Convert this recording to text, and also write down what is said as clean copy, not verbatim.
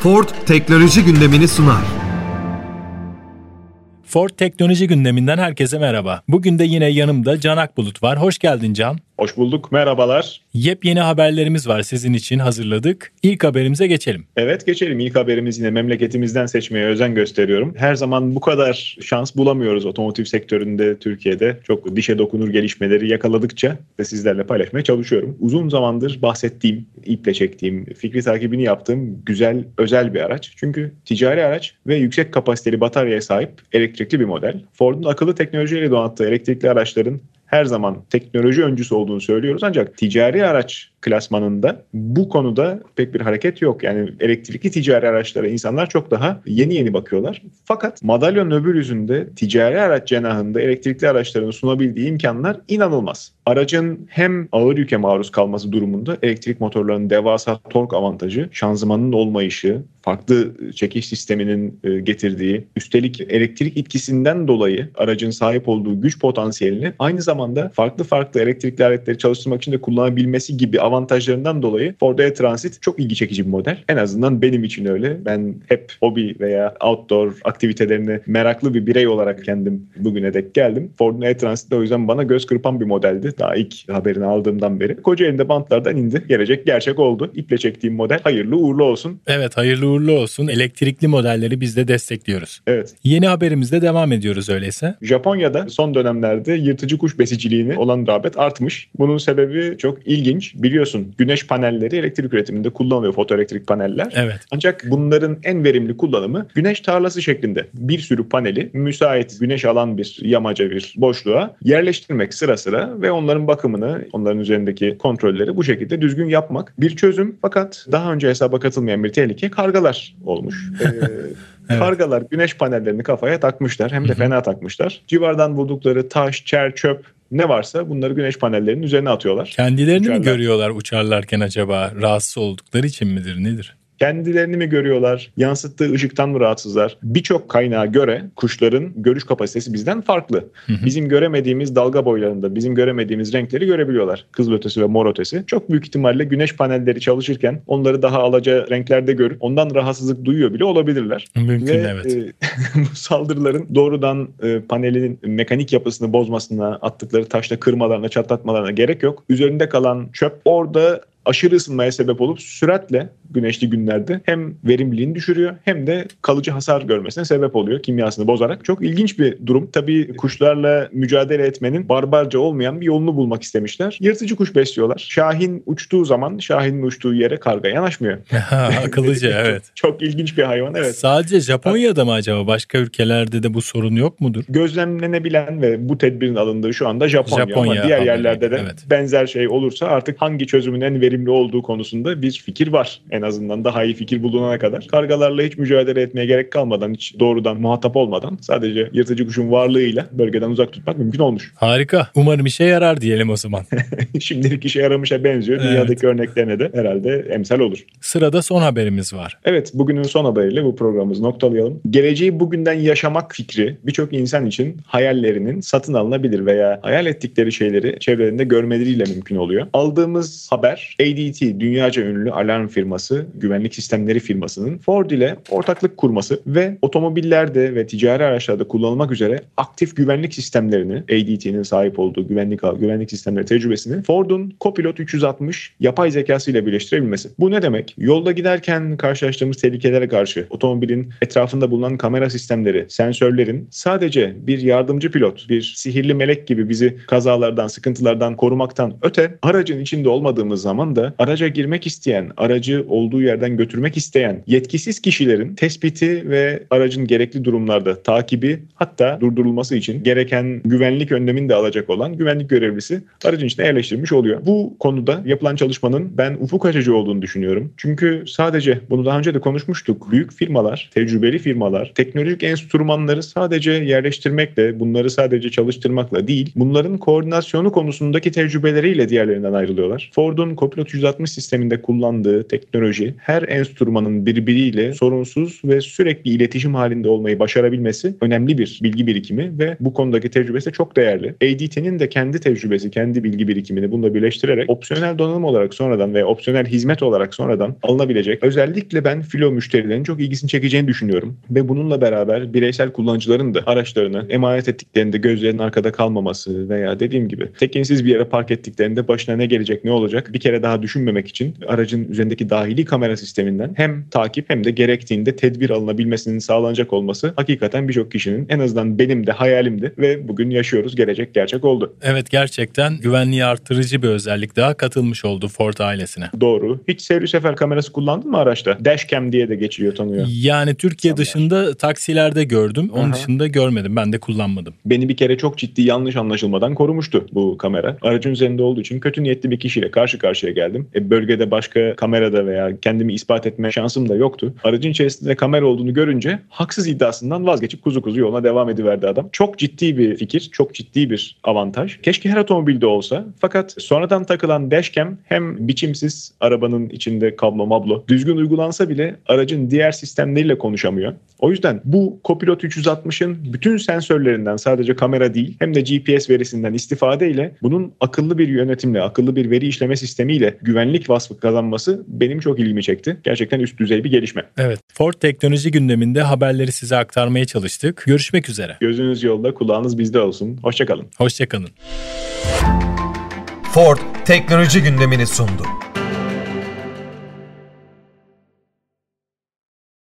Ford teknoloji gündemini sunar. Ford teknoloji gündeminden herkese merhaba. Bugün de yine yanımda Can Akbulut var. Hoş geldin Can. Hoş bulduk, merhabalar. Yepyeni haberlerimiz var, sizin için hazırladık. İlk haberimize geçelim. Evet, geçelim. İlk haberimiz yine memleketimizden seçmeye özen gösteriyorum. Her zaman bu kadar şans bulamıyoruz otomotiv sektöründe, Türkiye'de. Çok dişe dokunur gelişmeleri yakaladıkça ve sizlerle paylaşmaya çalışıyorum. Uzun zamandır bahsettiğim, iple çektiğim, fikri takibini yaptığım güzel, özel bir araç. Çünkü ticari araç ve yüksek kapasiteli bataryaya sahip elektrikli bir model. Ford'un akıllı teknolojiyle donattığı elektrikli araçların her zaman teknoloji öncüsü olduğunu söylüyoruz. Ancak ticari araç klasmanında bu konuda pek bir hareket yok. Yani elektrikli ticari araçlara insanlar çok daha yeni bakıyorlar. Fakat madalyonun öbür yüzünde ticari araç cenahında elektrikli araçların sunabildiği imkanlar inanılmaz. Aracın hem ağır yüke maruz kalması durumunda elektrik motorlarının devasa tork avantajı, şanzımanın olmayışı, farklı çekiş sisteminin getirdiği, üstelik elektrik etkisinden dolayı aracın sahip olduğu güç potansiyelini aynı zamanda farklı elektrikli aletleri çalıştırmak için de kullanabilmesi gibi avantajlarından dolayı Ford E-Transit çok ilgi çekici bir model. En azından benim için öyle. Ben hep hobi veya outdoor aktivitelerine meraklı bir birey olarak kendim bugüne dek geldim. Ford'un E-Transit de o yüzden bana göz kırpan bir modeldi. Daha ilk haberini aldığımdan beri. Kocaeli'nde bantlardan indi. Gelecek gerçek oldu. İple çektiğim model hayırlı uğurlu olsun. Evet, hayırlı uğurlu olsun. Elektrikli modelleri biz de destekliyoruz. Evet. Yeni haberimizde devam ediyoruz öyleyse. Japonya'da son dönemlerde yırtıcı kuş besiciliğine olan rağbet artmış. Bunun sebebi çok ilginç. Biliyorsun, güneş panelleri elektrik üretiminde kullanılıyor, fotoelektrik paneller. Evet. Ancak bunların en verimli kullanımı güneş tarlası şeklinde. Bir sürü paneli müsait güneş alan bir yamaca, bir boşluğa yerleştirmek sıra sıra ve onların bakımını, onların üzerindeki kontrolleri bu şekilde düzgün yapmak bir çözüm. Fakat daha önce hesaba katılmayan bir tehlike kargalar olmuş. Evet. Kargalar güneş panellerini kafaya takmışlar, hem de fena takmışlar. Civardan buldukları taş, çer, çöp ne varsa bunları güneş panellerinin üzerine atıyorlar. Kendilerini mi görüyorlar uçarlarken acaba? Rahatsız oldukları için midir, nedir? Kendilerini mi görüyorlar? Yansıttığı ışıktan mı rahatsızlar? Birçok kaynağa göre kuşların görüş kapasitesi bizden farklı. Bizim göremediğimiz dalga boylarında, bizim göremediğimiz renkleri görebiliyorlar. Kızılötesi ve morötesi. Çok büyük ihtimalle güneş panelleri çalışırken onları daha alaca renklerde görüp ondan rahatsızlık duyuyor bile olabilirler. Mümkün, evet. Bu saldırıların doğrudan panelin mekanik yapısını bozmasına, attıkları taşla kırmalarına, çatlatmalarına gerek yok. Üzerinde kalan çöp orada aşırı ısınmaya sebep olup süratle güneşli günlerde hem verimliliğini düşürüyor hem de kalıcı hasar görmesine sebep oluyor kimyasını bozarak. Çok ilginç bir durum. Tabii kuşlarla mücadele etmenin barbarca olmayan bir yolunu bulmak istemişler. Yırtıcı kuş besliyorlar. Şahin uçtuğu zaman Şahin'in uçtuğu yere karga yanaşmıyor. Akıllıca, evet. Çok ilginç bir hayvan, evet. Sadece Japonya'da mı acaba? Başka ülkelerde de bu sorun yok mudur? Gözlemlenebilen ve bu tedbirin alındığı şu anda Japonya ama diğer yerlerde de benzer şey olursa artık hangi çözümün en verimli olduğu konusunda bir fikir var. En azından daha iyi fikir bulunana kadar. Kargalarla hiç mücadele etmeye gerek kalmadan, hiç doğrudan muhatap olmadan sadece yırtıcı kuşun varlığıyla bölgeden uzak tutmak mümkün olmuş. Harika. Umarım işe yarar diyelim o zaman. Şimdilik işe yaramışa benziyor. Evet. Dünyadaki örneklerine de herhalde emsal olur. Sırada son haberimiz var. Evet, bugünün son haberiyle bu programımızı noktalayalım. Geleceği bugünden yaşamak fikri birçok insan için hayallerinin satın alınabilir veya hayal ettikleri şeyleri çevrelerinde görmeleriyle mümkün oluyor. Aldığımız haber, ADT, dünyaca ünlü alarm firması, güvenlik sistemleri firmasının Ford ile ortaklık kurması ve otomobillerde ve ticari araçlarda kullanılmak üzere aktif güvenlik sistemlerini, ADT'nin sahip olduğu güvenlik sistemleri tecrübesini Ford'un Copilot 360 yapay zekası ile birleştirebilmesi. Bu ne demek? Yolda giderken karşılaştığımız tehlikelere karşı otomobilin etrafında bulunan kamera sistemleri, sensörlerin sadece bir yardımcı pilot, bir sihirli melek gibi bizi kazalardan, sıkıntılardan korumaktan öte, aracın içinde olmadığımız zaman da araca girmek isteyen, aracı olduğu yerden götürmek isteyen yetkisiz kişilerin tespiti ve aracın gerekli durumlarda takibi, hatta durdurulması için gereken güvenlik önlemini de alacak olan güvenlik görevlisi aracın içine yerleştirilmiş oluyor. Bu konuda yapılan çalışmanın ben ufuk açıcı olduğunu düşünüyorum. Çünkü sadece, bunu daha önce de konuşmuştuk, büyük firmalar, tecrübeli firmalar, teknolojik enstrümanları sadece yerleştirmekle, bunları sadece çalıştırmakla değil, bunların koordinasyonu konusundaki tecrübeleriyle diğerlerinden ayrılıyorlar. Ford'un Copilot 360 sisteminde kullandığı teknoloji her enstrümanın birbiriyle sorunsuz ve sürekli iletişim halinde olmayı başarabilmesi önemli bir bilgi birikimi ve bu konudaki tecrübesi çok değerli. ADT'nin de kendi tecrübesi, kendi bilgi birikimini bununla birleştirerek opsiyonel donanım olarak sonradan ve opsiyonel hizmet olarak sonradan alınabilecek, özellikle ben filo müşterilerin çok ilgisini çekeceğini düşünüyorum ve bununla beraber bireysel kullanıcıların da araçlarını emanet ettiklerinde gözlerinin arkada kalmaması veya dediğim gibi tekinsiz bir yere park ettiklerinde başına ne gelecek, ne olacak bir kere daha düşünmemek için aracın üzerindeki dahili kamera sisteminden hem takip hem de gerektiğinde tedbir alınabilmesinin sağlanacak olması hakikaten birçok kişinin, en azından benim de hayalimdi ve bugün yaşıyoruz, gelecek gerçek oldu. Evet, gerçekten güvenliği artırıcı bir özellik daha katılmış oldu Ford ailesine. Doğru. Hiç seyir sefer kamerası kullandın mı araçta? Dashcam diye de geçiyor, tanıyor. Yani Türkiye dışında taksilerde gördüm. Onun Aha. dışında görmedim. Ben de kullanmadım. Beni bir kere çok ciddi yanlış anlaşılmadan korumuştu bu kamera. Aracın üzerinde olduğu için kötü niyetli bir kişiyle karşı karşıya geldim. Bölgede başka kamerada veya kendimi ispat etme şansım da yoktu. Aracın içerisinde kamera olduğunu görünce haksız iddiasından vazgeçip kuzu kuzu yoluna devam ediverdi adam. Çok ciddi bir fikir, çok ciddi bir avantaj. Keşke her otomobilde olsa. Fakat sonradan takılan dashcam hem biçimsiz, arabanın içinde kablo mablo, düzgün uygulansa bile aracın diğer sistemleriyle konuşamıyor. O yüzden bu Copilot 360'ın bütün sensörlerinden, sadece kamera değil hem de GPS verisinden istifadeyle bunun akıllı bir yönetimle, akıllı bir veri işleme sistemiyle güvenlik vasfı kazanması benim çok ilgimi çekti. Gerçekten üst düzey bir gelişme. Evet, Ford teknoloji gündeminde haberleri size aktarmaya çalıştık. Görüşmek üzere. Gözünüz yolda, kulağınız bizde olsun. Hoşça kalın. Hoşça kalın. Ford teknoloji gündemini sundu.